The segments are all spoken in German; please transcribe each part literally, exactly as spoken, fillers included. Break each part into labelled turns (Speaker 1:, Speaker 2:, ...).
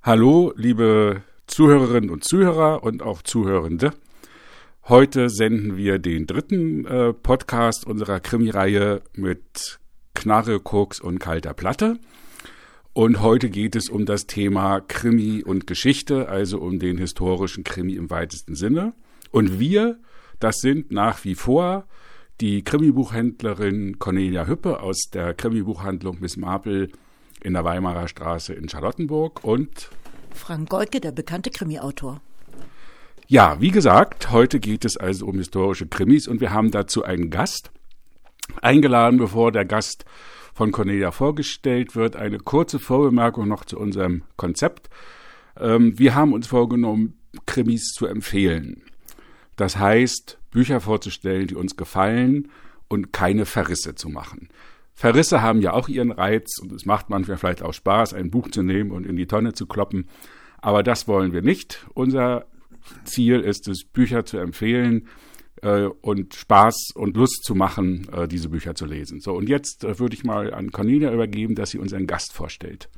Speaker 1: Hallo, liebe Zuhörerinnen und Zuhörer und auch Zuhörende. Heute senden wir den dritten äh, Podcast unserer Krimireihe mit Knarre, Koks und kalter Platte. Und heute geht es um das Thema Krimi und Geschichte, also um den historischen Krimi im weitesten Sinne. Und wir, das sind nach wie vor die Krimibuchhändlerin Cornelia Hüppe aus der Krimibuchhandlung Miss Marple in der Weimarer Straße in Charlottenburg und
Speaker 2: Frank Goldke, der bekannte Krimi-Autor.
Speaker 1: Ja, wie gesagt, heute geht es also um historische Krimis und wir haben dazu einen Gast eingeladen. Bevor der Gast von Cornelia vorgestellt wird, eine kurze Vorbemerkung noch zu unserem Konzept. Ähm, wir haben uns vorgenommen, Krimis zu empfehlen. Das heißt, Bücher vorzustellen, die uns gefallen und keine Verrisse zu machen. Verrisse haben ja auch ihren Reiz und es macht manchmal vielleicht auch Spaß, ein Buch zu nehmen und in die Tonne zu kloppen. Aber das wollen wir nicht. Unser Ziel ist es, Bücher zu empfehlen äh, und Spaß und Lust zu machen, äh, diese Bücher zu lesen. So, und jetzt äh, würde ich mal an Cornelia übergeben, dass sie unseren Gast vorstellt.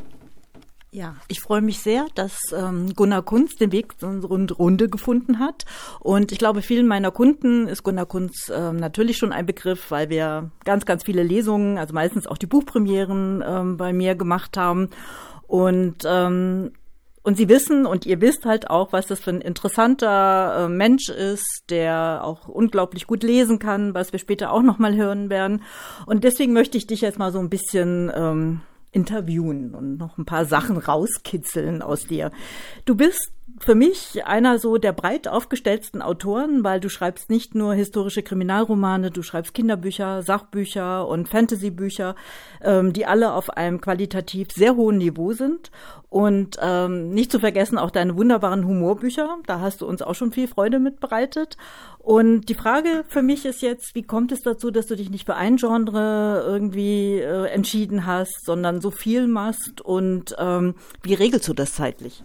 Speaker 2: Ja, ich freue mich sehr, dass ähm, Gunnar Kunz den Weg zu unserer Runde gefunden hat. Und ich glaube, vielen meiner Kunden ist Gunnar Kunz ähm, natürlich schon ein Begriff, weil wir ganz, ganz viele Lesungen, also meistens auch die Buchpremieren ähm, bei mir gemacht haben. Und ähm, und Sie wissen und ihr wisst halt auch, was das für ein interessanter äh, Mensch ist, der auch unglaublich gut lesen kann, was wir später auch noch mal hören werden. Und deswegen möchte ich dich jetzt mal so ein bisschen ähm, interviewen und noch ein paar Sachen rauskitzeln aus dir. Du bist für mich einer so der breit aufgestellten Autoren, weil du schreibst nicht nur historische Kriminalromane, du schreibst Kinderbücher, Sachbücher und Fantasybücher, ähm, die alle auf einem qualitativ sehr hohen Niveau sind. Und ähm, nicht zu vergessen auch deine wunderbaren Humorbücher, da hast du uns auch schon viel Freude mit bereitet. Und die Frage für mich ist jetzt, wie kommt es dazu, dass du dich nicht für ein Genre irgendwie äh, entschieden hast, sondern so viel machst und ähm, wie regelst du das zeitlich?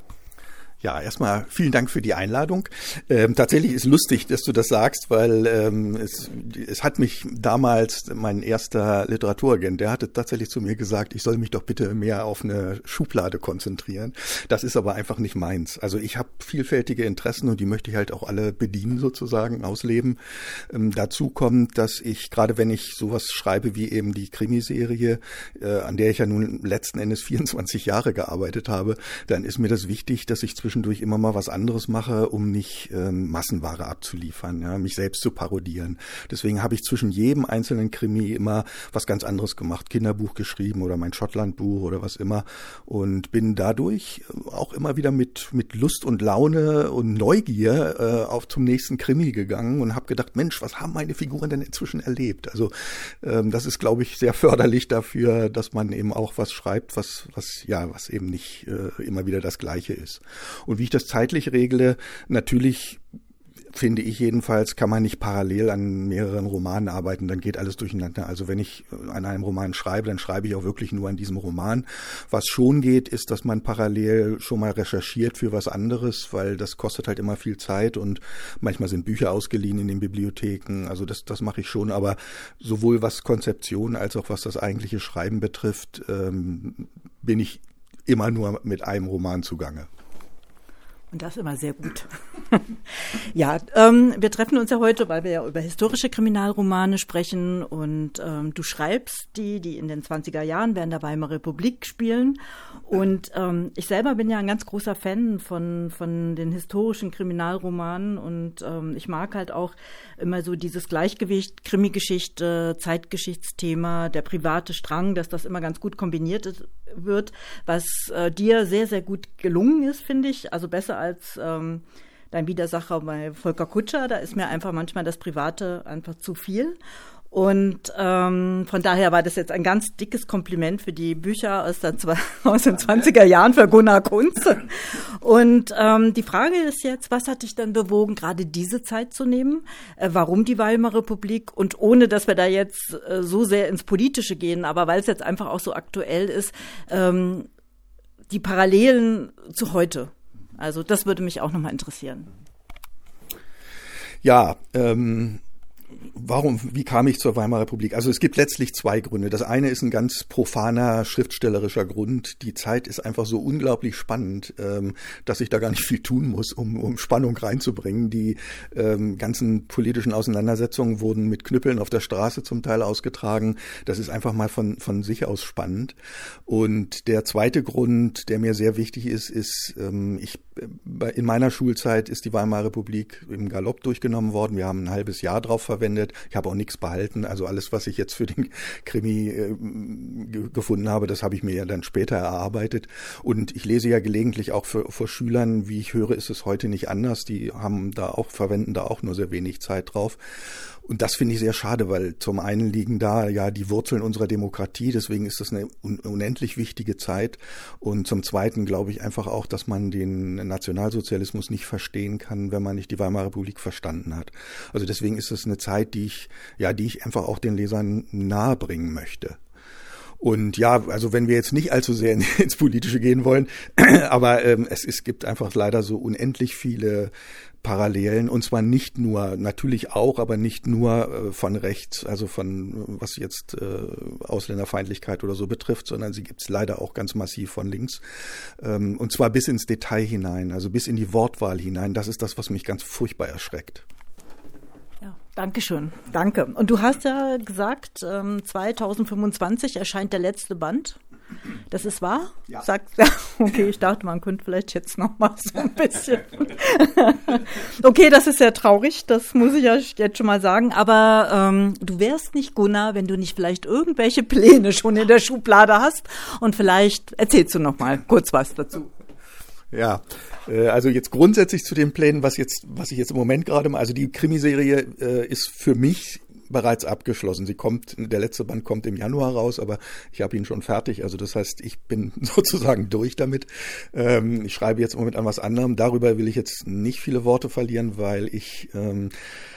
Speaker 3: Ja, erstmal vielen Dank für die Einladung. Ähm, tatsächlich ist lustig, dass du das sagst, weil ähm, es, es hat mich damals, mein erster Literaturagent, der hatte tatsächlich zu mir gesagt, ich soll mich doch bitte mehr auf eine Schublade konzentrieren. Das ist aber einfach nicht meins. Also ich habe vielfältige Interessen und die möchte ich halt auch alle bedienen sozusagen, ausleben. Ähm, dazu kommt, dass ich, gerade wenn ich sowas schreibe wie eben die Krimiserie, äh, an der ich ja nun letzten Endes vierundzwanzig Jahre gearbeitet habe, dann ist mir das wichtig, dass ich zwischendurch immer mal was anderes mache, um nicht ähm, Massenware abzuliefern, ja, mich selbst zu parodieren. Deswegen habe ich zwischen jedem einzelnen Krimi immer was ganz anderes gemacht, Kinderbuch geschrieben oder mein Schottlandbuch oder was immer und bin dadurch auch immer wieder mit mit Lust und Laune und Neugier äh, auf zum nächsten Krimi gegangen und habe gedacht, Mensch, was haben meine Figuren denn inzwischen erlebt? Also ähm, das ist, glaube ich, sehr förderlich dafür, dass man eben auch was schreibt, was was ja was eben nicht äh, immer wieder das Gleiche ist. Und wie ich das zeitlich regle, natürlich finde ich jedenfalls, kann man nicht parallel an mehreren Romanen arbeiten, dann geht alles durcheinander. Also wenn ich an einem Roman schreibe, dann schreibe ich auch wirklich nur an diesem Roman. Was schon geht, ist, dass man parallel schon mal recherchiert für was anderes, weil das kostet halt immer viel Zeit und manchmal sind Bücher ausgeliehen in den Bibliotheken. Also das, das mache ich schon, aber sowohl was Konzeption als auch was das eigentliche Schreiben betrifft, ähm, bin ich immer nur mit einem Roman zugange.
Speaker 2: Und das immer sehr gut. Ja, ähm, wir treffen uns ja heute, weil wir ja über historische Kriminalromane sprechen und ähm, du schreibst die, die in den zwanziger Jahren während der Weimarer Republik spielen. Und ähm, ich selber bin ja ein ganz großer Fan von von den historischen Kriminalromanen und ähm, ich mag halt auch immer so dieses Gleichgewicht, Krimigeschichte, Zeitgeschichtsthema, der private Strang, dass das immer ganz gut kombiniert ist, wird, was äh, dir sehr, sehr gut gelungen ist, finde ich. Also besser als ähm, dein Widersacher bei Volker Kutscher. Da ist mir einfach manchmal das Private einfach zu viel. Und ähm, von daher war das jetzt ein ganz dickes Kompliment für die Bücher aus, der, aus den zwanziger Jahren für Gunnar Kunz. Und ähm, die Frage ist jetzt, was hat dich dann bewogen, gerade diese Zeit zu nehmen? Äh, warum die Weimarer Republik? Und ohne, dass wir da jetzt äh, so sehr ins Politische gehen, aber weil es jetzt einfach auch so aktuell ist, ähm, die Parallelen zu heute. Also das würde mich auch nochmal interessieren.
Speaker 3: Ja, ähm Warum, wie kam ich zur Weimarer Republik? Also es gibt letztlich zwei Gründe. Das eine ist ein ganz profaner schriftstellerischer Grund. Die Zeit ist einfach so unglaublich spannend, ähm, dass ich da gar nicht viel tun muss, um, um Spannung reinzubringen. Die ähm, ganzen politischen Auseinandersetzungen wurden mit Knüppeln auf der Straße zum Teil ausgetragen. Das ist einfach mal von, von sich aus spannend. Und der zweite Grund, der mir sehr wichtig ist, ist, ähm, ich, in meiner Schulzeit ist die Weimarer Republik im Galopp durchgenommen worden. Wir haben ein halbes Jahr drauf verwendet. Ich habe auch nichts behalten. Also alles, was ich jetzt für den Krimi äh, g- gefunden habe, das habe ich mir ja dann später erarbeitet. Und ich lese ja gelegentlich auch für, für Schülern, wie ich höre, ist es heute nicht anders. Die haben da auch, verwenden da auch nur sehr wenig Zeit drauf. Und das finde ich sehr schade, weil zum einen liegen da ja die Wurzeln unserer Demokratie, deswegen ist das eine un- unendlich wichtige Zeit. Und zum Zweiten glaube ich einfach auch, dass man den Nationalsozialismus nicht verstehen kann, wenn man nicht die Weimarer Republik verstanden hat. Also deswegen ist es eine Zeit, die ich, ja, die ich einfach auch den Lesern nahebringen möchte. Und ja, also wenn wir jetzt nicht allzu sehr ins Politische gehen wollen, aber ähm, es, es gibt einfach leider so unendlich viele Parallelen, und zwar nicht nur, natürlich auch, aber nicht nur äh, von rechts, also von, was jetzt äh, Ausländerfeindlichkeit oder so betrifft, sondern sie gibt es leider auch ganz massiv von links, ähm, und zwar bis ins Detail hinein, also bis in die Wortwahl hinein. Das ist das, was mich ganz furchtbar erschreckt.
Speaker 2: Ja, Dankeschön, danke. Und du hast ja gesagt, ähm, zwanzig fünfundzwanzig erscheint der letzte Band. Das ist wahr?
Speaker 3: Ja.
Speaker 2: Sagt, ja. Okay, ich dachte, man könnte vielleicht jetzt noch mal so ein bisschen. Okay, das ist sehr traurig, das muss ich ja jetzt schon mal sagen. Aber ähm, du wärst nicht Gunnar, wenn du nicht vielleicht irgendwelche Pläne schon in der Schublade hast. Und vielleicht erzählst du noch mal kurz was dazu.
Speaker 3: Ja, äh, also jetzt grundsätzlich zu den Plänen, was jetzt, was ich jetzt im Moment gerade mache. Also die Krimiserie äh, ist für mich bereits abgeschlossen. Sie kommt, der letzte Band kommt im Januar raus, aber ich habe ihn schon fertig. Also das heißt, ich bin sozusagen durch damit. Ähm, ich schreibe jetzt im Moment an was anderem. Darüber will ich jetzt nicht viele Worte verlieren, weil ich ähm,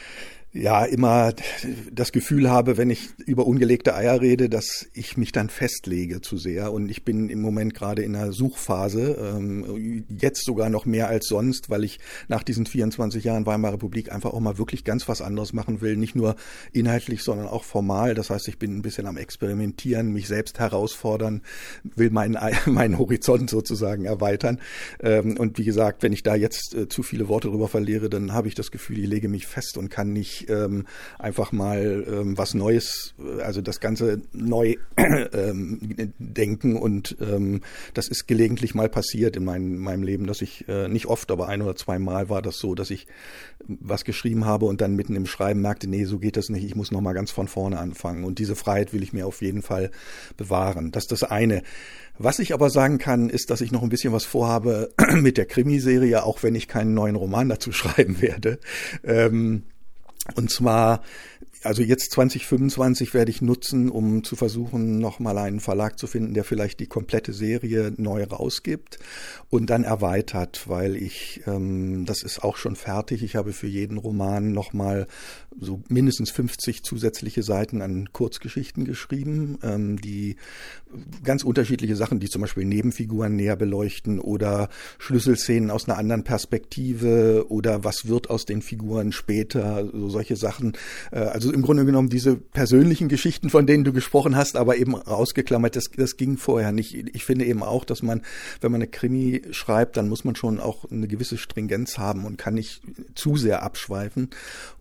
Speaker 3: ja immer das Gefühl habe, wenn ich über ungelegte Eier rede, dass ich mich dann festlege zu sehr. Und ich bin im Moment gerade in einer Suchphase, ähm, jetzt sogar noch mehr als sonst, weil ich nach diesen vierundzwanzig Jahren Weimarer Republik einfach auch mal wirklich ganz was anderes machen will. Nicht nur inhaltlich, sondern auch formal. Das heißt, ich bin ein bisschen am Experimentieren, mich selbst herausfordern, will meinen, meinen Horizont sozusagen erweitern. Ähm, und wie gesagt, wenn ich da jetzt äh, zu viele Worte drüber verliere, dann habe ich das Gefühl, ich lege mich fest und kann nicht Ähm, einfach mal ähm, was Neues, also das Ganze neu ähm, denken, und ähm, das ist gelegentlich mal passiert in mein, meinem Leben, dass ich, äh, nicht oft, aber ein oder zwei Mal war das so, dass ich was geschrieben habe und dann mitten im Schreiben merkte, nee, so geht das nicht, ich muss nochmal ganz von vorne anfangen, und diese Freiheit will ich mir auf jeden Fall bewahren. Das ist das eine. Was ich aber sagen kann, ist, dass ich noch ein bisschen was vorhabe mit der Krimiserie, auch wenn ich keinen neuen Roman dazu schreiben werde. Ähm, Und zwar, also jetzt zwanzig fünfundzwanzig werde ich nutzen, um zu versuchen, nochmal einen Verlag zu finden, der vielleicht die komplette Serie neu rausgibt und dann erweitert, weil ich, ähm, das ist auch schon fertig, ich habe für jeden Roman nochmal so mindestens fünfzig zusätzliche Seiten an Kurzgeschichten geschrieben, ähm, die ganz unterschiedliche Sachen, die zum Beispiel Nebenfiguren näher beleuchten oder Schlüsselszenen aus einer anderen Perspektive oder was wird aus den Figuren später, so solche Sachen. Äh, also im Grunde genommen diese persönlichen Geschichten, von denen du gesprochen hast, aber eben rausgeklammert, das, das ging vorher nicht. Ich finde eben auch, dass man, wenn man eine Krimi schreibt, dann muss man schon auch eine gewisse Stringenz haben und kann nicht zu sehr abschweifen.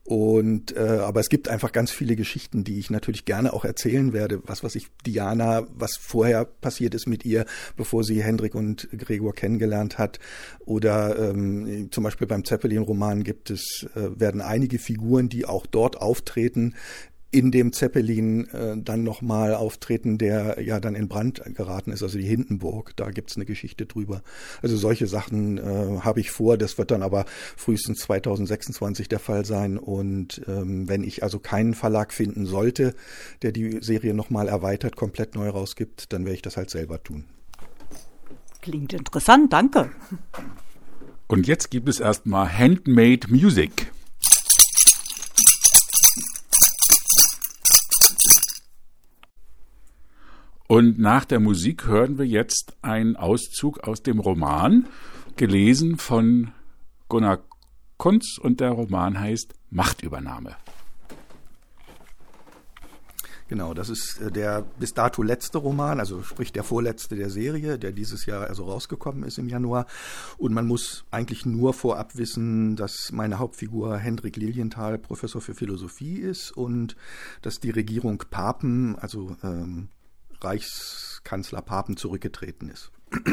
Speaker 3: Und äh, aber es gibt einfach ganz viele Geschichten, die ich natürlich gerne auch erzählen werde. Was was ich Diana, was vorher passiert ist mit ihr, bevor sie Hendrik und Gregor kennengelernt hat. Oder ähm, zum Beispiel beim Zeppelin-Roman gibt es äh, werden einige Figuren, die auch dort auftreten, in dem Zeppelin äh, dann nochmal auftreten, der ja dann in Brand geraten ist, also die Hindenburg, da gibt's eine Geschichte drüber. Also solche Sachen äh, habe ich vor, das wird dann aber frühestens zwanzig sechsundzwanzig der Fall sein, und ähm, wenn ich also keinen Verlag finden sollte, der die Serie nochmal erweitert, komplett neu rausgibt, dann werde ich das halt selber tun.
Speaker 2: Klingt interessant, danke.
Speaker 1: Und jetzt gibt es erstmal Handmade Music. Und nach der Musik hören wir jetzt einen Auszug aus dem Roman, gelesen von Gunnar Kunz, und der Roman heißt Machtübernahme.
Speaker 3: Genau, das ist der bis dato letzte Roman, also sprich der vorletzte der Serie, der dieses Jahr also rausgekommen ist im Januar. Und man muss eigentlich nur vorab wissen, dass meine Hauptfigur Hendrik Lilienthal Professor für Philosophie ist und dass die Regierung Papen, also ähm, Reichskanzler Papen, zurückgetreten ist.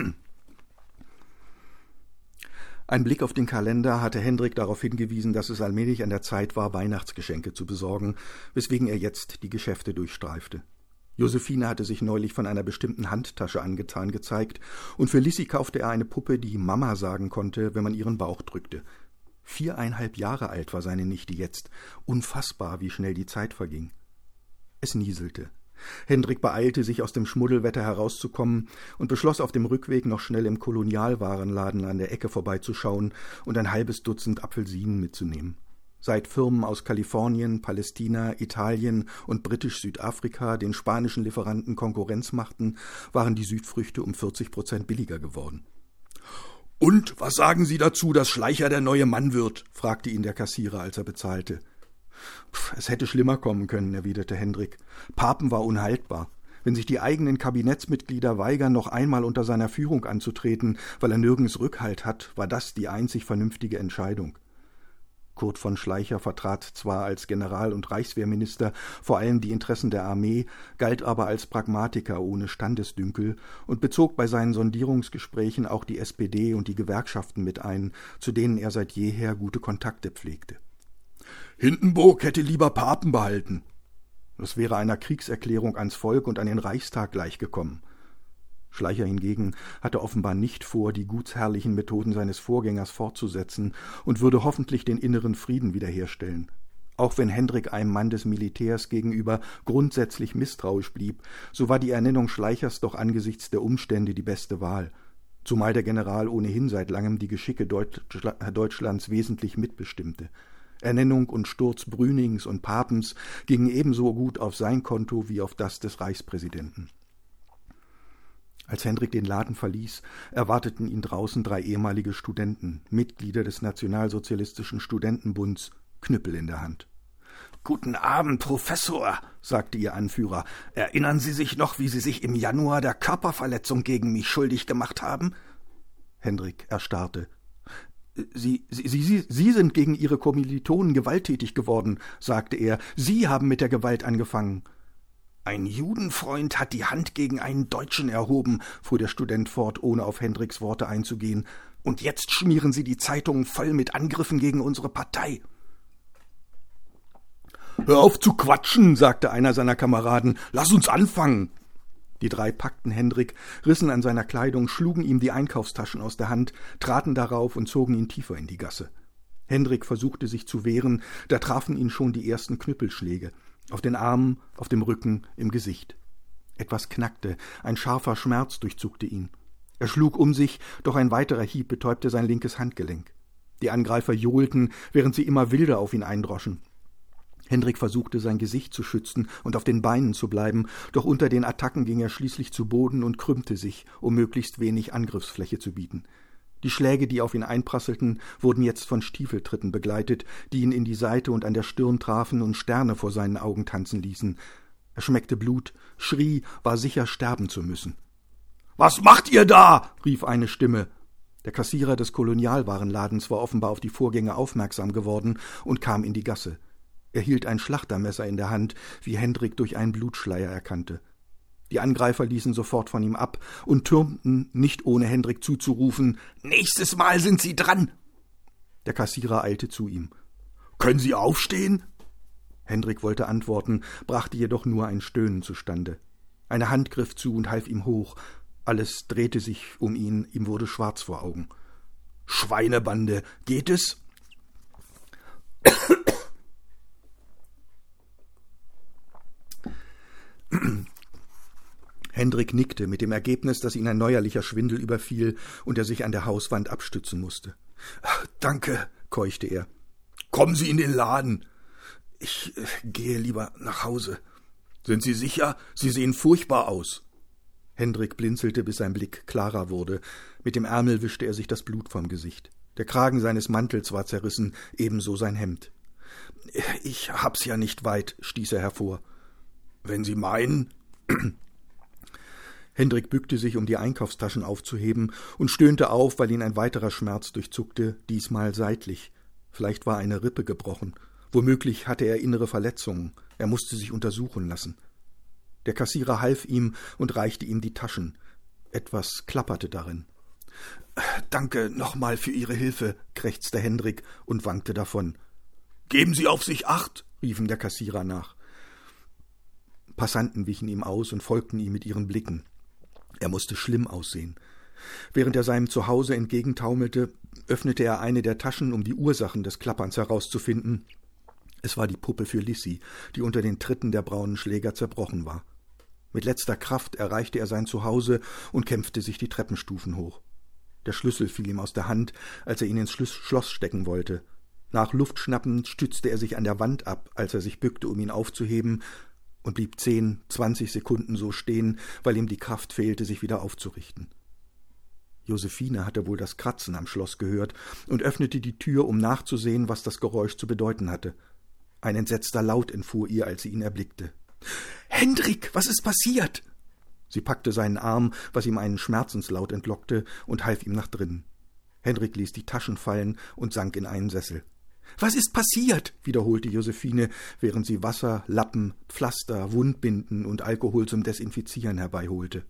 Speaker 3: Ein Blick auf den Kalender hatte Hendrik darauf hingewiesen, dass es allmählich an der Zeit war, Weihnachtsgeschenke zu besorgen, weswegen er jetzt die Geschäfte durchstreifte. Josephine hatte sich neulich von einer bestimmten Handtasche angetan gezeigt, und für Lissy kaufte er eine Puppe, die Mama sagen konnte, wenn man ihren Bauch drückte. Viereinhalb Jahre alt war seine Nichte jetzt. Unfassbar, wie schnell die Zeit verging. Es nieselte. Hendrik beeilte sich, aus dem Schmuddelwetter herauszukommen, und beschloss, auf dem Rückweg noch schnell im Kolonialwarenladen an der Ecke vorbeizuschauen und ein halbes Dutzend Apfelsinen mitzunehmen. Seit Firmen aus Kalifornien, Palästina, Italien und Britisch-Südafrika den spanischen Lieferanten Konkurrenz machten, waren die Südfrüchte um vierzig Prozent billiger geworden. »Und was sagen Sie dazu, dass Schleicher der neue Mann wird?« fragte ihn der Kassierer, als er bezahlte. »Es hätte schlimmer kommen können«, erwiderte Hendrik. »Papen war unhaltbar. Wenn sich die eigenen Kabinettsmitglieder weigern, noch einmal unter seiner Führung anzutreten, weil er nirgends Rückhalt hat, war das die einzig vernünftige Entscheidung.« Kurt von Schleicher vertrat zwar als General- und Reichswehrminister vor allem die Interessen der Armee, galt aber als Pragmatiker ohne Standesdünkel und bezog bei seinen Sondierungsgesprächen auch die S P D und die Gewerkschaften mit ein, zu denen er seit jeher gute Kontakte pflegte. »Hindenburg hätte lieber Papen behalten.« Das wäre einer Kriegserklärung ans Volk und an den Reichstag gleichgekommen. Schleicher hingegen hatte offenbar nicht vor, die gutsherrlichen Methoden seines Vorgängers fortzusetzen und würde hoffentlich den inneren Frieden wiederherstellen. Auch wenn Hendrik einem Mann des Militärs gegenüber grundsätzlich misstrauisch blieb, so war die Ernennung Schleichers doch angesichts der Umstände die beste Wahl, zumal der General ohnehin seit langem die Geschicke Deutschlands wesentlich mitbestimmte. Ernennung und Sturz Brünings und Papens gingen ebenso gut auf sein Konto wie auf das des Reichspräsidenten. Als Hendrik den Laden verließ, erwarteten ihn draußen drei ehemalige Studenten, Mitglieder des Nationalsozialistischen Studentenbunds, Knüppel in der Hand. »Guten Abend, Professor«, sagte ihr Anführer. »Erinnern Sie sich noch, wie Sie sich im Januar der Körperverletzung gegen mich schuldig gemacht haben?« Hendrik erstarrte. Sie, Sie, Sie, Sie sind gegen Ihre Kommilitonen gewalttätig geworden«, sagte er. »Sie haben mit der Gewalt angefangen.« »Ein Judenfreund hat die Hand gegen einen Deutschen erhoben«, fuhr der Student fort, ohne auf Hendriks Worte einzugehen. »Und jetzt schmieren Sie die Zeitungen voll mit Angriffen gegen unsere Partei.« »Hör auf zu quatschen«, sagte einer seiner Kameraden. »Lass uns anfangen.« Die drei packten Hendrik, rissen an seiner Kleidung, schlugen ihm die Einkaufstaschen aus der Hand, traten darauf und zogen ihn tiefer in die Gasse. Hendrik versuchte sich zu wehren, da trafen ihn schon die ersten Knüppelschläge. Auf den Armen, auf dem Rücken, im Gesicht. Etwas knackte, ein scharfer Schmerz durchzuckte ihn. Er schlug um sich, doch ein weiterer Hieb betäubte sein linkes Handgelenk. Die Angreifer johlten, während sie immer wilder auf ihn eindroschen. Hendrik versuchte, sein Gesicht zu schützen und auf den Beinen zu bleiben, doch unter den Attacken ging er schließlich zu Boden und krümmte sich, um möglichst wenig Angriffsfläche zu bieten. Die Schläge, die auf ihn einprasselten, wurden jetzt von Stiefeltritten begleitet, die ihn in die Seite und an der Stirn trafen und Sterne vor seinen Augen tanzen ließen. Er schmeckte Blut, schrie, war sicher, sterben zu müssen. »Was macht ihr da?« rief eine Stimme. Der Kassierer des Kolonialwarenladens war offenbar auf die Vorgänge aufmerksam geworden und kam in die Gasse. Er hielt ein Schlachtermesser in der Hand, wie Hendrik durch einen Blutschleier erkannte. Die Angreifer ließen sofort von ihm ab und türmten, nicht ohne Hendrik zuzurufen, »Nächstes Mal sind Sie dran!« Der Kassierer eilte zu ihm. »Können Sie aufstehen?« Hendrik wollte antworten, brachte jedoch nur ein Stöhnen zustande. Eine Hand griff zu und half ihm hoch. Alles drehte sich um ihn, ihm wurde schwarz vor Augen. »Schweinebande, geht es?« Hendrik nickte, mit dem Ergebnis, dass ihn ein neuerlicher Schwindel überfiel und er sich an der Hauswand abstützen musste. »Danke«, keuchte er. »Kommen Sie in den Laden.« »Ich äh, gehe lieber nach Hause.« »Sind Sie sicher? Sie sehen furchtbar aus.« Hendrik blinzelte, bis sein Blick klarer wurde. Mit dem Ärmel wischte er sich das Blut vom Gesicht. Der Kragen seines Mantels war zerrissen, ebenso sein Hemd. »Ich hab's ja nicht weit«, stieß er hervor. Wenn Sie meinen. Hendrik bückte sich, um die Einkaufstaschen aufzuheben, und stöhnte auf, weil ihn ein weiterer Schmerz durchzuckte, diesmal seitlich. Vielleicht war eine Rippe gebrochen. Womöglich hatte er innere Verletzungen. Er musste sich untersuchen lassen. Der Kassierer half ihm und reichte ihm die Taschen. Etwas klapperte darin. »Danke nochmal für Ihre Hilfe«, krächzte Hendrik und wankte davon. »Geben Sie auf sich Acht«, rief ihm der Kassierer nach. Passanten wichen ihm aus und folgten ihm mit ihren Blicken. Er musste schlimm aussehen. Während er seinem Zuhause entgegentaumelte, öffnete er eine der Taschen, um die Ursachen des Klapperns herauszufinden. Es war die Puppe für Lissy, die unter den Tritten der braunen Schläger zerbrochen war. Mit letzter Kraft erreichte er sein Zuhause und kämpfte sich die Treppenstufen hoch. Der Schlüssel fiel ihm aus der Hand, als er ihn ins Schloss stecken wollte. Nach Luft schnappend stützte er sich an der Wand ab, als er sich bückte, um ihn aufzuheben, und blieb zehn, zwanzig Sekunden so stehen, weil ihm die Kraft fehlte, sich wieder aufzurichten. Josephine hatte wohl das Kratzen am Schloss gehört und öffnete die Tür, um nachzusehen, was das Geräusch zu bedeuten hatte. Ein entsetzter Laut entfuhr ihr, als sie ihn erblickte. »Hendrik, was ist passiert?« Sie packte seinen Arm, was ihm einen Schmerzenslaut entlockte, und half ihm nach drinnen. Hendrik ließ die Taschen fallen und sank in einen Sessel. »Was ist passiert?« wiederholte Josephine, während sie Wasser, Lappen, Pflaster, Wundbinden und Alkohol zum Desinfizieren herbeiholte.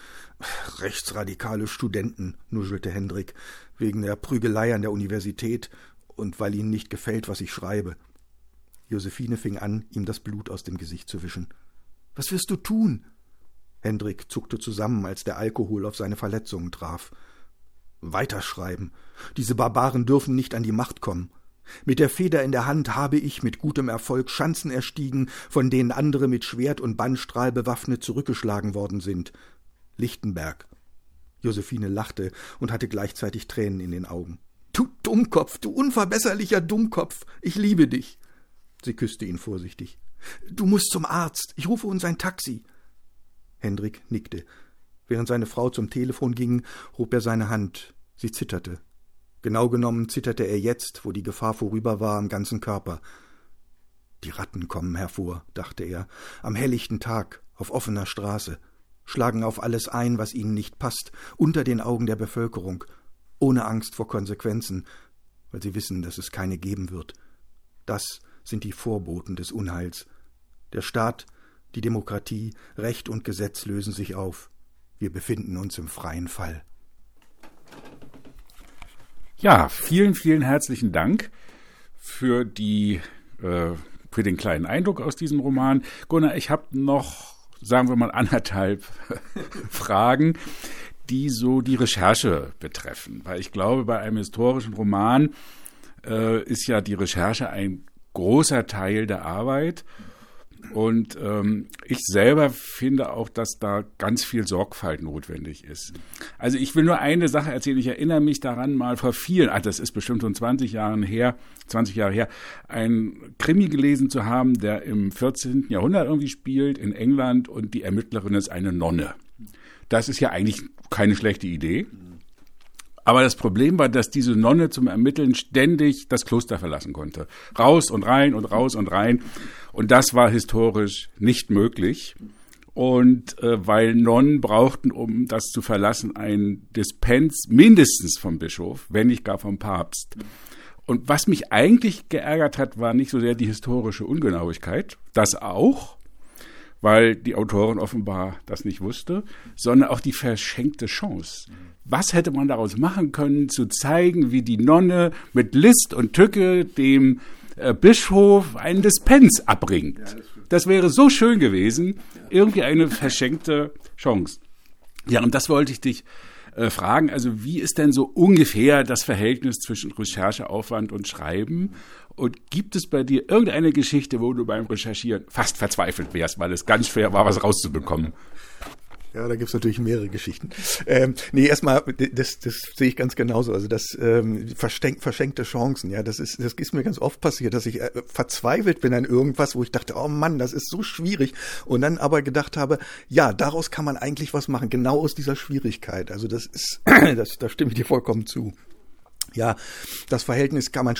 Speaker 3: »Rechtsradikale Studenten«, nuschelte Hendrik, »wegen der Prügelei an der Universität und weil ihnen nicht gefällt, was ich schreibe.« Josephine fing an, ihm das Blut aus dem Gesicht zu wischen. »Was wirst du tun?« Hendrik zuckte zusammen, als der Alkohol auf seine Verletzungen traf. »Weiterschreiben. Diese Barbaren dürfen nicht an die Macht kommen. Mit der Feder in der Hand habe ich mit gutem Erfolg Schanzen erstiegen, von denen andere mit Schwert und Bannstrahl bewaffnet zurückgeschlagen worden sind. Lichtenberg.« Josephine lachte und hatte gleichzeitig Tränen in den Augen. »Du Dummkopf, du unverbesserlicher Dummkopf, ich liebe dich.« Sie küsste ihn vorsichtig. »Du musst zum Arzt, ich rufe uns ein Taxi.« Hendrik nickte. Während seine Frau zum Telefon ging, hob er seine Hand. Sie zitterte. Genau genommen zitterte er jetzt, wo die Gefahr vorüber war, am ganzen Körper. »Die Ratten kommen hervor«, dachte er, »am helllichten Tag, auf offener Straße, schlagen auf alles ein, was ihnen nicht passt, unter den Augen der Bevölkerung, ohne Angst vor Konsequenzen, weil sie wissen, dass es keine geben wird. Das sind die Vorboten des Unheils. Der Staat, die Demokratie, Recht und Gesetz lösen sich auf. Wir befinden uns im freien Fall.«
Speaker 1: Ja, vielen, vielen herzlichen Dank für die, äh, für den kleinen Eindruck aus diesem Roman. Gunnar, ich habe noch, sagen wir mal, anderthalb Fragen, die so die Recherche betreffen. Weil ich glaube, bei einem historischen Roman äh, ist ja die Recherche ein großer Teil der Arbeit. Und ähm, ich selber finde auch, dass da ganz viel Sorgfalt notwendig ist. Also ich will nur eine Sache erzählen. Ich erinnere mich daran, mal vor vielen, ach, das ist bestimmt schon zwanzig Jahren her, zwanzig Jahre her, ein Krimi gelesen zu haben, der im vierzehnten Jahrhundert irgendwie spielt, in England, und die Ermittlerin ist eine Nonne. Das ist ja eigentlich keine schlechte Idee. Aber das Problem war, dass diese Nonne zum Ermitteln ständig das Kloster verlassen konnte. Raus und rein und raus und rein. Und das war historisch nicht möglich. Und äh, weil Nonnen brauchten, um das zu verlassen, ein Dispens mindestens vom Bischof, wenn nicht gar vom Papst. Und was mich eigentlich geärgert hat, war nicht so sehr die historische Ungenauigkeit, das auch, weil die Autorin offenbar das nicht wusste, sondern auch die verschenkte Chance. Was hätte man daraus machen können, zu zeigen, wie die Nonne mit List und Tücke dem äh, Bischof einen Dispens abbringt? Ja, das, das wäre so schön gewesen, irgendwie eine verschenkte Chance. Ja, und das wollte ich dich äh, fragen. Also wie ist denn so ungefähr das Verhältnis zwischen Rechercheaufwand und Schreiben? Und gibt es bei dir irgendeine Geschichte, wo du beim Recherchieren fast verzweifelt wärst, weil es ganz schwer war, was rauszubekommen?
Speaker 3: Ja, da gibt's natürlich mehrere Geschichten. Ähm, nee, erstmal, das, das sehe ich ganz genauso. Also das ähm, verstenk, verschenkte Chancen, ja, das ist, das ist mir ganz oft passiert, dass ich äh, verzweifelt bin an irgendwas, wo ich dachte, oh Mann, das ist so schwierig. Und dann aber gedacht habe, ja, daraus kann man eigentlich was machen, genau aus dieser Schwierigkeit. Also das ist, das, da stimme ich dir vollkommen zu. Ja, das Verhältnis kann man,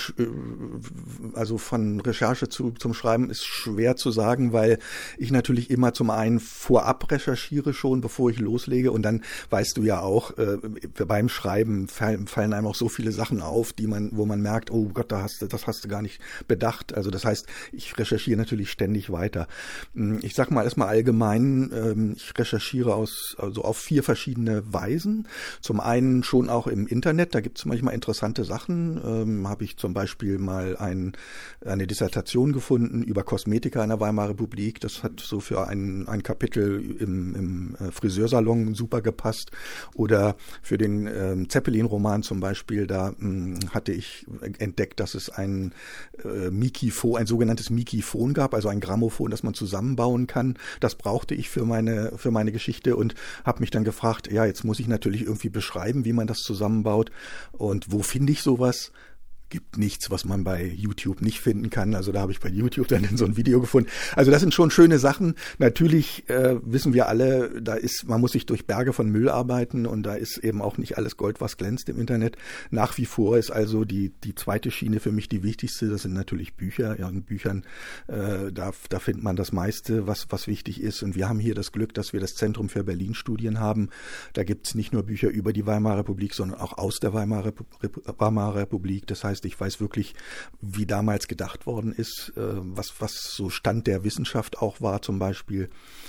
Speaker 3: also von Recherche zu, zum Schreiben ist schwer zu sagen, weil ich natürlich immer zum einen vorab recherchiere schon, bevor ich loslege, und dann weißt du ja auch, äh, beim Schreiben fallen, fallen einem auch so viele Sachen auf, die man, wo man merkt, oh Gott, da hast du, das hast du gar nicht bedacht. Also das heißt, ich recherchiere natürlich ständig weiter. Ich sag mal erstmal allgemein, ich recherchiere aus, also auf vier verschiedene Weisen. Zum einen schon auch im Internet, da gibt es manchmal interessante Interessante Sachen. Ähm, habe ich zum Beispiel mal ein, eine Dissertation gefunden über Kosmetika in der Weimarer Republik. Das hat so für ein, ein Kapitel im, im Friseursalon super gepasst. Oder für den ähm, Zeppelin-Roman zum Beispiel, da ähm, hatte ich entdeckt, dass es ein äh, Mikiphon, ein sogenanntes Mikiphon gab, also ein Grammophon, das man zusammenbauen kann. Das brauchte ich für meine, für meine Geschichte und habe mich dann gefragt, ja, jetzt muss ich natürlich irgendwie beschreiben, wie man das zusammenbaut und wo finde ich sowas? Gibt nichts, was man bei YouTube nicht finden kann. Also da habe ich bei YouTube dann so ein Video gefunden. Also das sind schon schöne Sachen. Natürlich äh, wissen wir alle, da ist, man muss sich durch Berge von Müll arbeiten und da ist eben auch nicht alles Gold, was glänzt im Internet. Nach wie vor ist also die die zweite Schiene für mich die wichtigste. Das sind natürlich Bücher. Ja, in Büchern äh, da da findet man das meiste, was was wichtig ist. Und wir haben hier das Glück, dass wir das Zentrum für Berlin-Studien haben. Da gibt es nicht nur Bücher über die Weimarer Republik, sondern auch aus der Weimarer, Weimarer Republik. Das heißt, ich weiß wirklich, wie damals gedacht worden ist, was, was so Stand der Wissenschaft auch war zum Beispiel.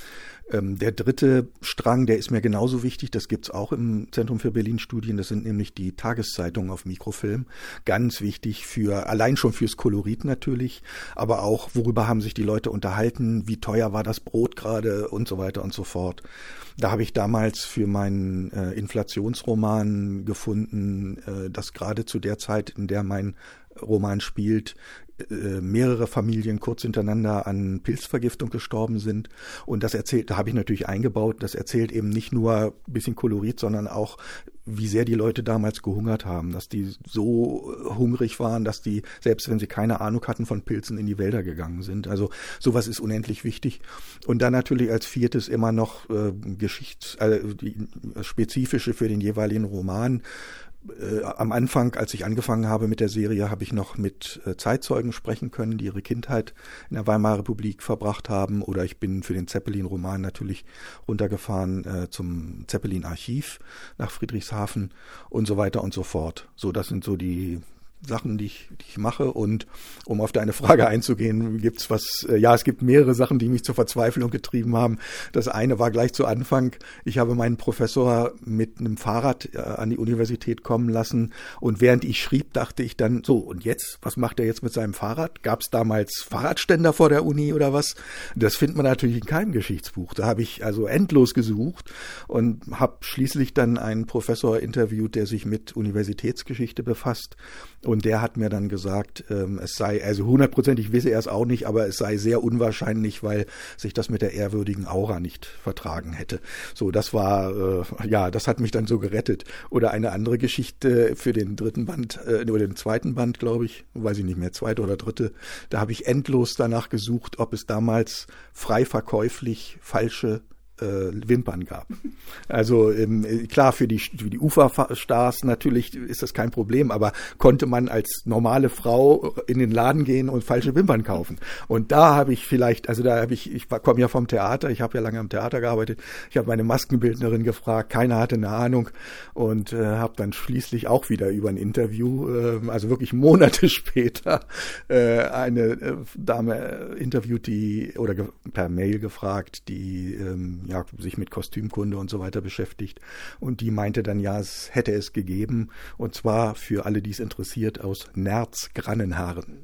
Speaker 3: Der dritte Strang, der ist mir genauso wichtig, das gibt's auch im Zentrum für Berlin-Studien, das sind nämlich die Tageszeitungen auf Mikrofilm. Ganz wichtig für, allein schon fürs Kolorit natürlich, aber auch, worüber haben sich die Leute unterhalten, wie teuer war das Brot gerade und so weiter und so fort. Da habe ich damals für meinen äh, Inflationsroman gefunden, äh, dass gerade zu der Zeit, in der mein Roman spielt, mehrere Familien kurz hintereinander an Pilzvergiftung gestorben sind. Und das erzählt, da habe ich natürlich eingebaut, das erzählt eben nicht nur ein bisschen Kolorit, sondern auch, wie sehr die Leute damals gehungert haben, dass die so hungrig waren, dass die, selbst wenn sie keine Ahnung hatten von Pilzen, in die Wälder gegangen sind. Also sowas ist unendlich wichtig. Und dann natürlich als viertes immer noch äh, Geschichts-, äh, die spezifische für den jeweiligen Roman. Äh, am Anfang, als ich angefangen habe mit der Serie, habe ich noch mit äh, Zeitzeugen sprechen können, die ihre Kindheit in der Weimarer Republik verbracht haben. Oder ich bin für den Zeppelin-Roman natürlich runtergefahren äh, zum Zeppelin-Archiv nach Friedrichshafen und so weiter und so fort. So, das sind so die Sachen, die ich, die ich mache. Und um auf deine Frage einzugehen, gibt's was, äh, ja, es gibt mehrere Sachen, die mich zur Verzweiflung getrieben haben. Das eine war gleich zu Anfang, ich habe meinen Professor mit einem Fahrrad äh, an die Universität kommen lassen und während ich schrieb, dachte ich dann, so, und jetzt, was macht er jetzt mit seinem Fahrrad? Gab's damals Fahrradständer vor der Uni oder was? Das findet man natürlich in keinem Geschichtsbuch. Da habe ich also endlos gesucht und habe schließlich dann einen Professor interviewt, der sich mit Universitätsgeschichte befasst. Und der hat mir dann gesagt, ähm, es sei, also hundertprozentig wisse er es auch nicht, aber es sei sehr unwahrscheinlich, weil sich das mit der ehrwürdigen Aura nicht vertragen hätte. So, das war, äh, ja, das hat mich dann so gerettet. Oder eine andere Geschichte für den dritten Band, äh, oder den zweiten Band, glaube ich, weiß ich nicht mehr, zweite oder dritte. Da habe ich endlos danach gesucht, ob es damals frei verkäuflich falsche Wimpern gab. Also ähm, klar, für die, für die Uferstars natürlich ist das kein Problem, aber konnte man als normale Frau in den Laden gehen und falsche Wimpern kaufen. Und da habe ich vielleicht, also da habe ich, ich komme ja vom Theater, ich habe ja lange am Theater gearbeitet, ich habe meine Maskenbildnerin gefragt, keiner hatte eine Ahnung und äh, habe dann schließlich auch wieder über ein Interview, äh, also wirklich Monate später, äh, eine äh, Dame äh, interviewt, die, oder ge- per Mail gefragt, die ähm, ja, sich mit Kostümkunde und so weiter beschäftigt. Und die meinte dann, ja, es hätte es gegeben. Und zwar für alle, die es interessiert, aus Nerz-Grannenhaaren.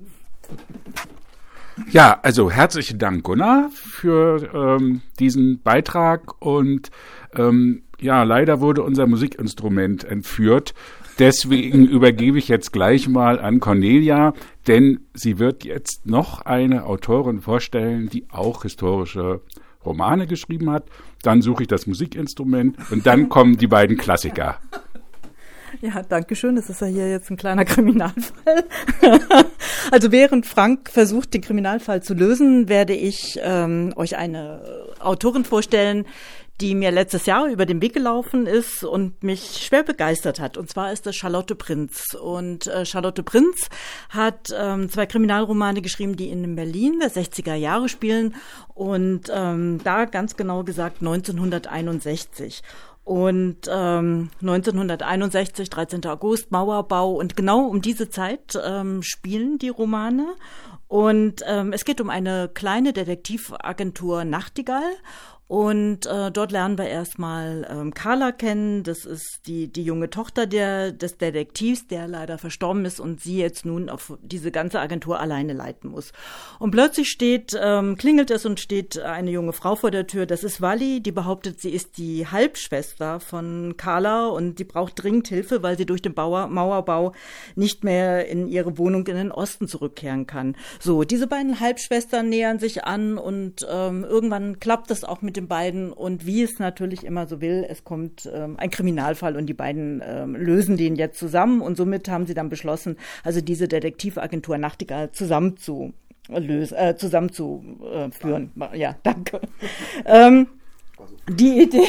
Speaker 1: Ja, also herzlichen Dank, Gunnar, für ähm, diesen Beitrag. Und ähm, ja, leider wurde unser Musikinstrument entführt. Deswegen übergebe ich jetzt gleich mal an Cornelia, denn sie wird jetzt noch eine Autorin vorstellen, die auch historische Romane geschrieben hat, dann suche ich das Musikinstrument und dann kommen die beiden Klassiker.
Speaker 2: Ja, danke schön. Das ist ja hier jetzt ein kleiner Kriminalfall. Also während Frank versucht, den Kriminalfall zu lösen, werde ich ähm, euch eine Autorin vorstellen, die mir letztes Jahr über den Weg gelaufen ist und mich schwer begeistert hat. Und zwar ist das Charlotte Prinz. Und äh, Charlotte Prinz hat ähm, zwei Kriminalromane geschrieben, die in Berlin der sechziger Jahre spielen und ähm, da ganz genau gesagt neunzehnhunderteinundsechzig. Und ähm, neunzehnhunderteinundsechzig, dreizehnter August, Mauerbau und genau um diese Zeit ähm, spielen die Romane. Und ähm, es geht um eine kleine Detektivagentur Nachtigall. Und äh, dort lernen wir erstmal ähm, Carla kennen. Das ist die die junge Tochter der des Detektivs, der leider verstorben ist und sie jetzt nun auf diese ganze Agentur alleine leiten muss. Und plötzlich steht, ähm, klingelt es und steht eine junge Frau vor der Tür. Das ist Wally, die behauptet, sie ist die Halbschwester von Carla und die braucht dringend Hilfe, weil sie durch den Bauer, Mauerbau nicht mehr in ihre Wohnung in den Osten zurückkehren kann. So, diese beiden Halbschwestern nähern sich an und ähm, irgendwann klappt es auch mit den beiden und wie es natürlich immer so will, es kommt ähm, ein Kriminalfall und die beiden ähm, lösen den jetzt zusammen und somit haben sie dann beschlossen, also diese Detektivagentur Nachtigall zusammen zu lösen, äh, zusammenzuführen. Äh, ja, danke. ähm, Die Idee,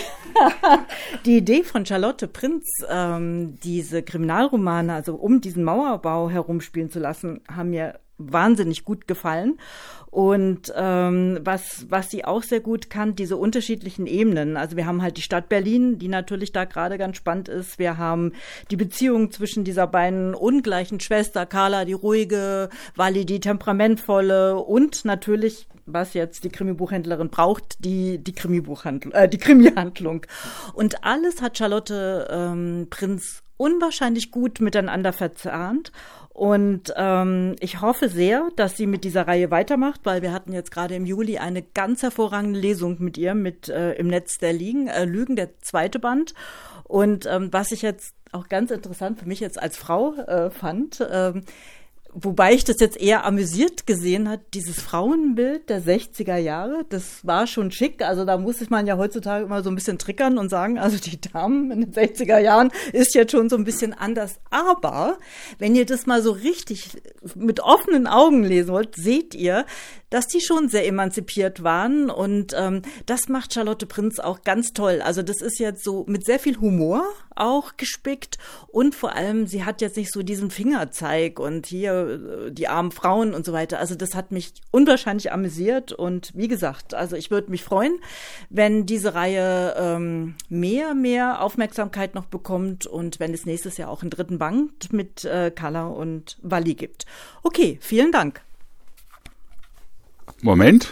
Speaker 2: die Idee von Charlotte Prinz, ähm, diese Kriminalromane, also um diesen Mauerbau herumspielen zu lassen, haben mir wahnsinnig gut gefallen. Und ähm, was was sie auch sehr gut kann, diese unterschiedlichen Ebenen. Also wir haben halt die Stadt Berlin, die natürlich da gerade ganz spannend ist. Wir haben die Beziehung zwischen dieser beiden ungleichen Schwester, Carla die ruhige, Wally die temperamentvolle und natürlich, was jetzt die Krimibuchhändlerin braucht, die die Krimibuchhandlung, äh, die Krimihandlung. Und alles hat Charlotte ähm, Prinz unwahrscheinlich gut miteinander verzahnt. Und ähm, ich hoffe sehr, dass sie mit dieser Reihe weitermacht, weil wir hatten jetzt gerade im Juli eine ganz hervorragende Lesung mit ihr, mit äh, Im Netz der Liegen, äh, Lügen, der zweite Band. Und ähm, was ich jetzt auch ganz interessant für mich jetzt als Frau äh, fand, ähm, wobei ich das jetzt eher amüsiert gesehen hat, dieses Frauenbild der sechziger Jahre, das war schon schick. Also da muss man ja heutzutage immer so ein bisschen triggern und sagen, also die Damen in den sechziger Jahren ist jetzt schon so ein bisschen anders. Aber wenn ihr das mal so richtig mit offenen Augen lesen wollt, seht ihr, dass die schon sehr emanzipiert waren und ähm, das macht Charlotte Prinz auch ganz toll. Also das ist jetzt so mit sehr viel Humor auch gespickt und vor allem, sie hat jetzt nicht so diesen Fingerzeig und hier äh, die armen Frauen und so weiter. Also das hat mich unwahrscheinlich amüsiert und wie gesagt, also ich würde mich freuen, wenn diese Reihe ähm, mehr, mehr Aufmerksamkeit noch bekommt und wenn es nächstes Jahr auch einen dritten Band mit äh, Carla und Wally gibt. Okay, vielen Dank.
Speaker 1: Moment.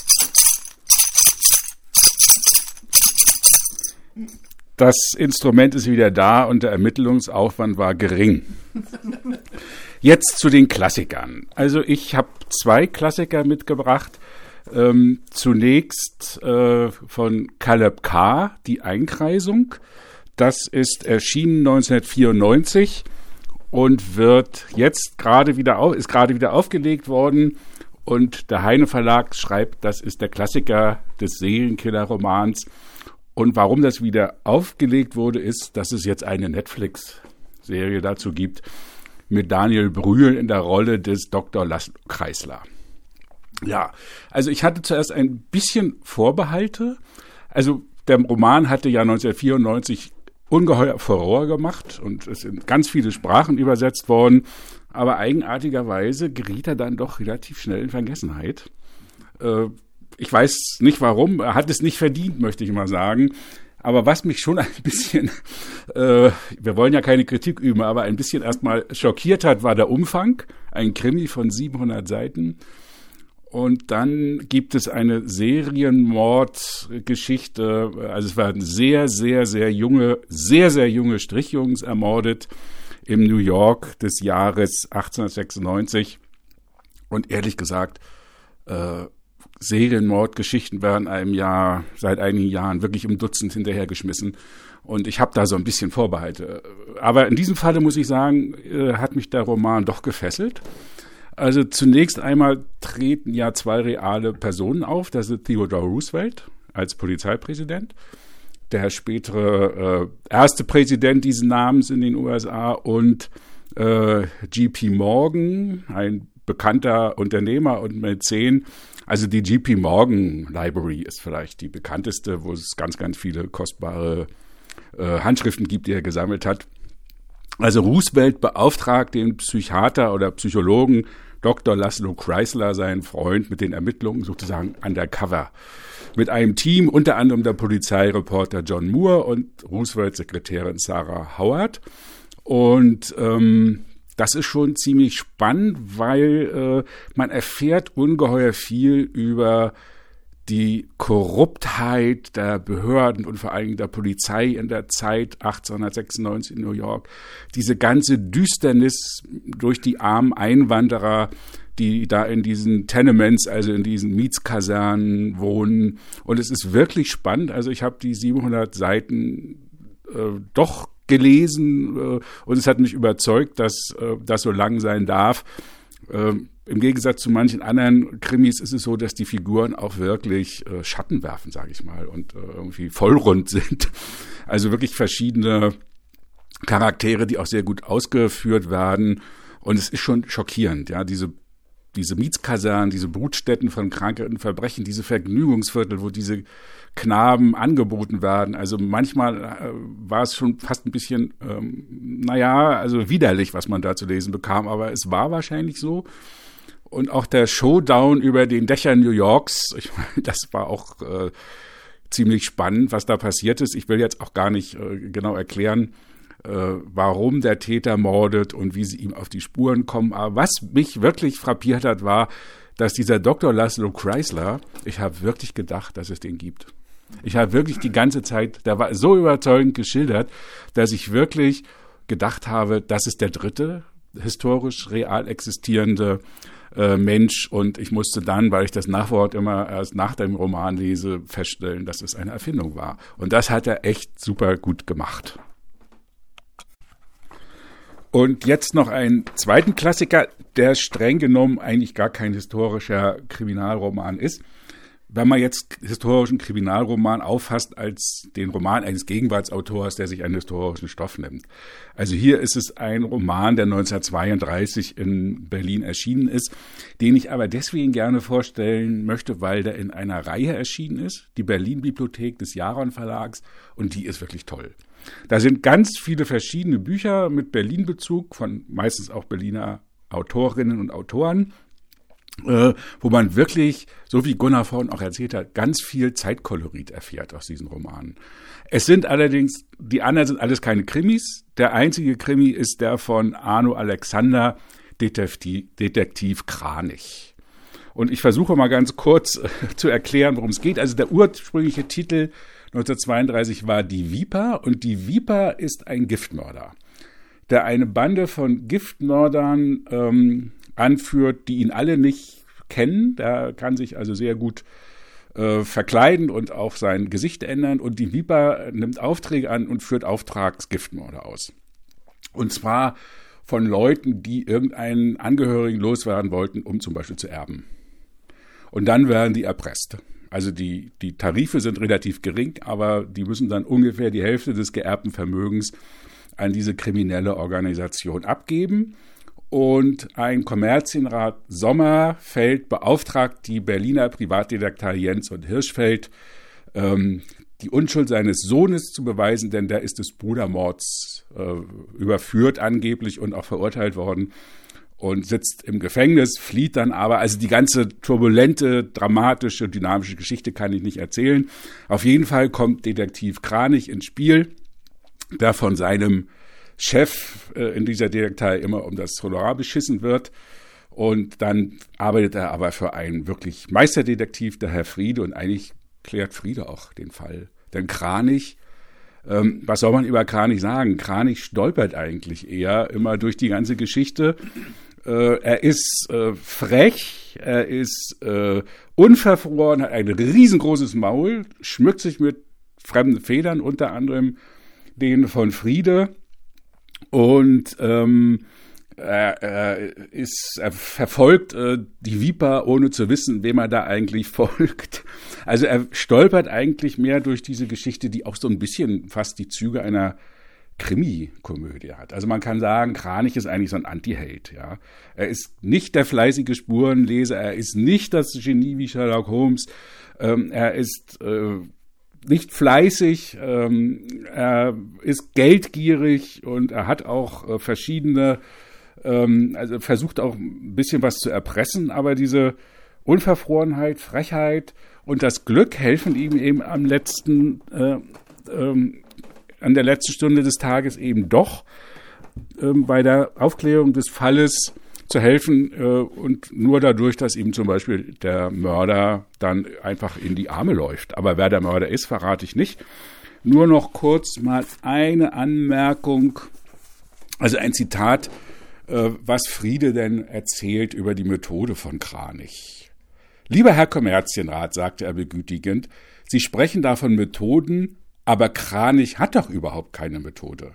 Speaker 1: Das Instrument ist wieder da und der Ermittlungsaufwand war gering. Jetzt zu den Klassikern. Also ich habe zwei Klassiker mitgebracht. Ähm, zunächst äh, von Caleb K., Die Einkreisung. Das ist erschienen neunzehnhundertvierundneunzig und wird jetzt gerade wieder auf, ist gerade wieder aufgelegt worden. Und der Heine Verlag schreibt, das ist der Klassiker des Serienkiller-Romans. Und warum das wieder aufgelegt wurde, ist, dass es jetzt eine Netflix-Serie dazu gibt mit Daniel Brühl in der Rolle des Doktor Laszlo Kreisler. Ja, also ich hatte zuerst ein bisschen Vorbehalte. Also der Roman hatte ja neunzehnhundertvierundneunzig ungeheuer Furore gemacht und es sind ganz viele Sprachen übersetzt worden. Aber eigenartigerweise geriet er dann doch relativ schnell in Vergessenheit. Äh, ich weiß nicht warum, er hat es nicht verdient, möchte ich mal sagen. Aber was mich schon ein bisschen, äh, wir wollen ja keine Kritik üben, aber ein bisschen erstmal schockiert hat, war der Umfang. Ein Krimi von siebenhundert Seiten. Und dann gibt es eine Serienmordgeschichte. Also es werden sehr, sehr, sehr junge, sehr, sehr junge Strichjungs ermordet im New York des Jahres achtzehnhundertsechsundneunzig. Und ehrlich gesagt, äh, Serienmordgeschichten werden einem Jahr, seit einigen Jahren wirklich im Dutzend hinterhergeschmissen. Und ich habe da so ein bisschen Vorbehalte. Aber in diesem Falle muss ich sagen, äh, hat mich der Roman doch gefesselt. Also zunächst einmal treten ja zwei reale Personen auf. Das ist Theodore Roosevelt als Polizeipräsident, der spätere äh, erste Präsident diesen Namens in den U S A und äh, J P Morgan, ein bekannter Unternehmer und Mäzen, Also die J P Morgan Library ist vielleicht die bekannteste, wo es ganz, ganz viele kostbare äh, Handschriften gibt, die er gesammelt hat. Also Roosevelt beauftragt den Psychiater oder Psychologen Doktor Laszlo Kreisler, seinen Freund, mit den Ermittlungen sozusagen undercover. Mit einem Team, unter anderem der Polizeireporter John Moore und Roosevelts Sekretärin Sarah Howard. Und ähm, das ist schon ziemlich spannend, weil äh, man erfährt ungeheuer viel über die Korruptheit der Behörden und vor allem der Polizei in der Zeit achtzehnhundertsechsundneunzig in New York. Diese ganze Düsternis durch die armen Einwanderer, die da in diesen Tenements, also in diesen Mietskasernen wohnen. Und es ist wirklich spannend. Also ich habe die siebenhundert Seiten äh, doch gelesen äh, und es hat mich überzeugt, dass äh, das so lang sein darf. Äh, Im Gegensatz zu manchen anderen Krimis ist es so, dass die Figuren auch wirklich äh, Schatten werfen, sage ich mal, und äh, irgendwie vollrund sind. Also wirklich verschiedene Charaktere, die auch sehr gut ausgeführt werden. Und es ist schon schockierend, ja, diese diese Mietskasernen, diese Brutstätten von Krankheit und Verbrechen, diese Vergnügungsviertel, wo diese Knaben angeboten werden. Also manchmal äh, war es schon fast ein bisschen, ähm, naja, also widerlich, was man da zu lesen bekam, aber es war wahrscheinlich so. Und auch der Showdown über den Dächern New Yorks, ich meine, das war auch äh, ziemlich spannend, was da passiert ist. Ich will jetzt auch gar nicht äh, genau erklären, äh, warum der Täter mordet und wie sie ihm auf die Spuren kommen. Aber was mich wirklich frappiert hat, war, dass dieser Doktor Laszlo Kreisler, ich habe wirklich gedacht, dass es den gibt. Ich habe wirklich die ganze Zeit, der war so überzeugend geschildert, dass ich wirklich gedacht habe, das ist der dritte historisch real existierende äh, Mensch. Und ich musste dann, weil ich das Nachwort immer erst nach dem Roman lese, feststellen, dass es eine Erfindung war. Und das hat er echt super gut gemacht. Und jetzt noch einen zweiten Klassiker, der streng genommen eigentlich gar kein historischer Kriminalroman ist. Wenn man jetzt historischen Kriminalroman auffasst als den Roman eines Gegenwartsautors, der sich einen historischen Stoff nimmt. Also hier ist es ein Roman, der neunzehnhundertzweiunddreißig in Berlin erschienen ist, den ich aber deswegen gerne vorstellen möchte, weil der in einer Reihe erschienen ist, die Berlin-Bibliothek des Jaron Verlags, und die ist wirklich toll. Da sind ganz viele verschiedene Bücher mit Berlin-Bezug von meistens auch Berliner Autorinnen und Autoren, äh, wo man wirklich, so wie Gunnar vorhin auch erzählt hat, ganz viel Zeitkolorit erfährt aus diesen Romanen. Es sind allerdings, die anderen sind alles keine Krimis. Der einzige Krimi ist der von Arno Alexander, Detektiv, Detektiv Kranich. Und ich versuche mal ganz kurz äh, zu erklären, worum es geht. Also der ursprüngliche Titel neunzehnhundertzweiunddreißig war Die Viper, und die Viper ist ein Giftmörder, der eine Bande von Giftmördern ähm, anführt, die ihn alle nicht kennen. Der kann sich also sehr gut äh, verkleiden und auch sein Gesicht ändern. Und die Viper nimmt Aufträge an und führt Auftragsgiftmorde aus. Und zwar von Leuten, die irgendeinen Angehörigen loswerden wollten, um zum Beispiel zu erben. Und dann werden die erpresst. Also die, die Tarife sind relativ gering, aber die müssen dann ungefähr die Hälfte des geerbten Vermögens an diese kriminelle Organisation abgeben. Und ein Kommerzienrat Sommerfeld beauftragt die Berliner Privatdetektive Jens und Hirschfeld, ähm, die Unschuld seines Sohnes zu beweisen, denn der ist des Brudermords äh, überführt angeblich und auch verurteilt worden und sitzt im Gefängnis, flieht dann aber. Also die ganze turbulente, dramatische, dynamische Geschichte kann ich nicht erzählen. Auf jeden Fall kommt Detektiv Kranich ins Spiel, der von seinem Chef äh, in dieser Detektei immer um das Honorar beschissen wird. Und dann arbeitet er aber für einen wirklich Meisterdetektiv, der Herr Friede, und eigentlich klärt Friede auch den Fall. Denn Kranich, ähm, was soll man über Kranich sagen? Kranich stolpert eigentlich eher immer durch die ganze Geschichte. Äh, er ist äh, frech, er ist äh, unverfroren, hat ein riesengroßes Maul, schmückt sich mit fremden Federn, unter anderem den von Friede. Und ähm, er, er, ist, er verfolgt äh, die Viper, ohne zu wissen, wem er da eigentlich folgt. Also er stolpert eigentlich mehr durch diese Geschichte, die auch so ein bisschen fast die Züge einer Krimi-Komödie hat. Also man kann sagen, Kranich ist eigentlich so ein Anti-Held. Ja. Er ist nicht der fleißige Spurenleser, er ist nicht das Genie wie Sherlock Holmes, ähm, er ist äh, nicht fleißig, ähm, er ist geldgierig und er hat auch äh, verschiedene, ähm, also versucht auch ein bisschen was zu erpressen, aber diese Unverfrorenheit, Frechheit und das Glück helfen ihm eben am letzten äh, ähm, an der letzten Stunde des Tages eben doch ähm, bei der Aufklärung des Falles zu helfen äh, und nur dadurch, dass ihm zum Beispiel der Mörder dann einfach in die Arme läuft. Aber wer der Mörder ist, verrate ich nicht. Nur noch kurz mal eine Anmerkung, also ein Zitat, äh, was Friede denn erzählt über die Methode von Kranich. Lieber Herr Kommerzienrat, sagte er begütigend, Sie sprechen da von Methoden, aber Kranich hat doch überhaupt keine Methode.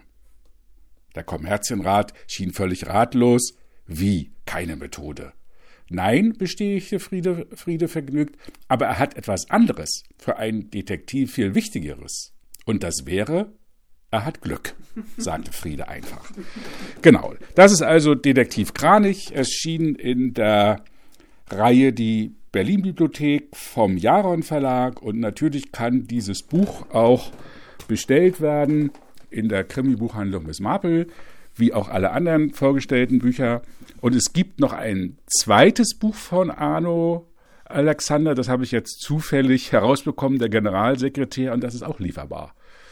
Speaker 1: Der Kommerzienrat schien völlig ratlos. Wie? Keine Methode? Nein, bestätigte Friede, Friede vergnügt, aber er hat etwas anderes, für einen Detektiv viel Wichtigeres. Und das wäre, er hat Glück, sagte Friede einfach. Genau, das ist also Detektiv Kranich, erschienen in der Reihe Die Berlin-Bibliothek vom Jaron Verlag und natürlich kann dieses Buch auch bestellt werden in der Krimi-Buchhandlung Miss Marple, wie auch alle anderen vorgestellten Bücher. Und es gibt noch ein zweites Buch von Arno Alexander, das habe ich jetzt zufällig herausbekommen, der Generalsekretär, und das ist auch lieferbar.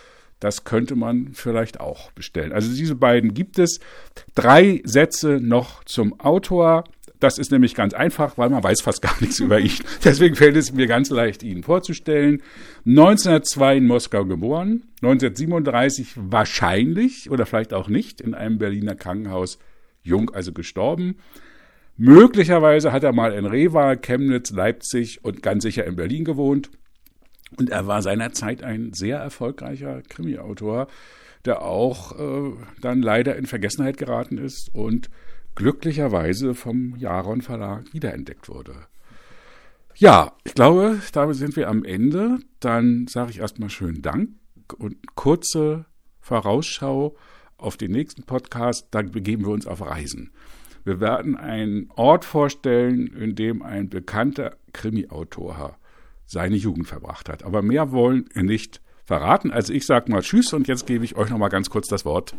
Speaker 1: Das könnte man vielleicht auch bestellen. Also diese beiden gibt es. Drei Sätze noch zum Autor. Das ist nämlich ganz einfach, weil man weiß fast gar nichts über ihn. Deswegen fällt es mir ganz leicht, ihn vorzustellen. neunzehnhundertzwei in Moskau geboren, neunzehnhundertsiebenunddreißig wahrscheinlich oder vielleicht auch nicht in einem Berliner Krankenhaus jung, also gestorben. Möglicherweise hat er mal in Reval, Chemnitz, Leipzig und ganz sicher in Berlin gewohnt. Und er war seinerzeit ein sehr erfolgreicher Krimi-Autor, der auch äh, dann leider in Vergessenheit geraten ist und glücklicherweise vom Jaron Verlag wiederentdeckt wurde. Ja, ich glaube, damit sind wir am Ende. Dann sage ich erstmal schönen Dank und kurze Vorausschau auf den nächsten Podcast. Da begeben wir uns auf Reisen. Wir werden einen Ort vorstellen, in dem ein bekannter Krimi-Autor seine Jugend verbracht hat. Aber mehr wollen wir nicht verraten. Also ich sage mal Tschüss und jetzt gebe ich euch noch mal ganz kurz das Wort.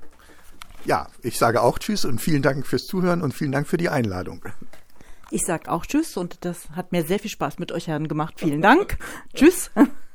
Speaker 3: Ja, ich sage auch Tschüss und vielen Dank fürs Zuhören und vielen Dank für die Einladung.
Speaker 2: Ich sage auch Tschüss und das hat mir sehr viel Spaß mit euch Herren gemacht. Vielen Dank. Tschüss.